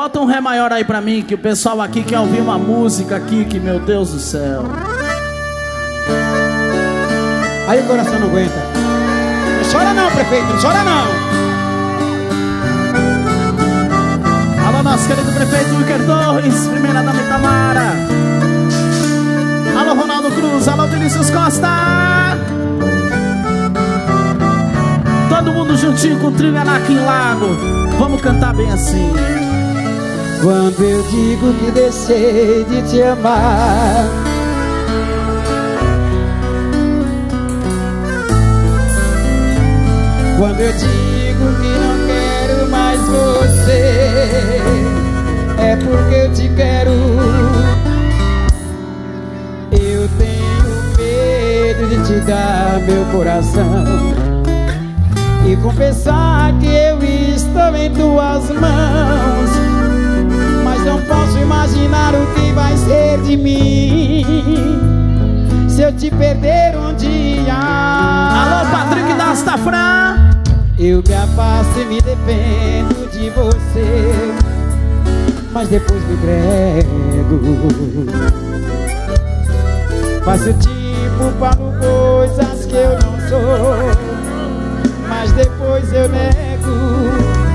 bota um Ré maior aí pra mim, que o pessoal aqui quer ouvir uma música aqui, que meu Deus do céu. Aí o coração não aguenta. Não chora não, prefeito, não chora não. Alô, nosso querido prefeito Wilker Torres, primeira dama Itamara. Alô, Ronaldo Cruz, alô, Vinícius Costa. Todo mundo juntinho com o trio Anakin Lago. Vamos cantar bem assim. Quando eu digo que deixei de te amar, quando eu digo que não quero mais você, é porque eu te quero. Eu tenho medo de te dar meu coração e confessar que eu estou em tuas mãos, mas não posso imaginar o que vai ser de mim se eu te perder um dia. Alô, Patrick da Astafran. Eu me afasto e me dependo de você, mas depois me entrego. Faço tipo, falo coisas que eu não sou, mas depois eu nego.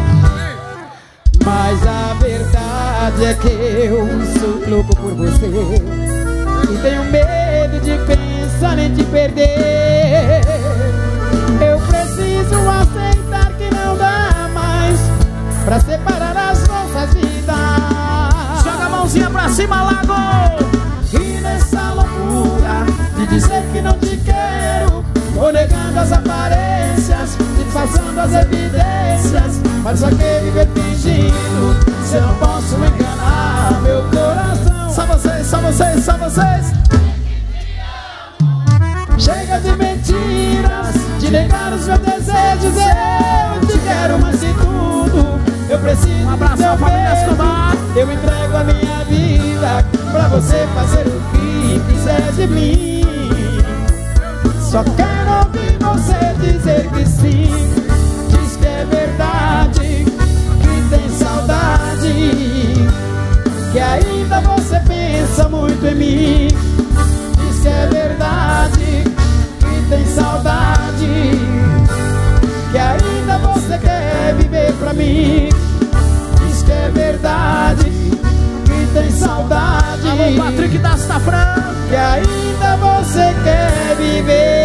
Mas a verdade é que eu sou louco por você e tenho medo de pensar em te perder. Eu preciso aceitar que não dá mais pra separar as nossas vidas. Joga a mãozinha pra cima, Lago. E nessa loucura de dizer que não te quero, vou negando as aparências, disfarçando as evidências. Mas só que viver fingindo, se eu não posso enganar meu coração. Só vocês, só vocês, só vocês. Chega de mentiras, de negar os meus desejos. Eu te quero mais que tudo. Eu preciso um abraço à família Escobar. Eu entrego a minha vida pra você fazer o que quiser de mim. Só quero ouvir você dizer que sim. Diz que é verdade, que tem saudade, que ainda você pensa muito em mim. Diz que é verdade, que tem saudade, que ainda você quer viver pra mim. Diz que é verdade, que tem saudade. Alô, Patrick da Astafran. Que ainda você quer viver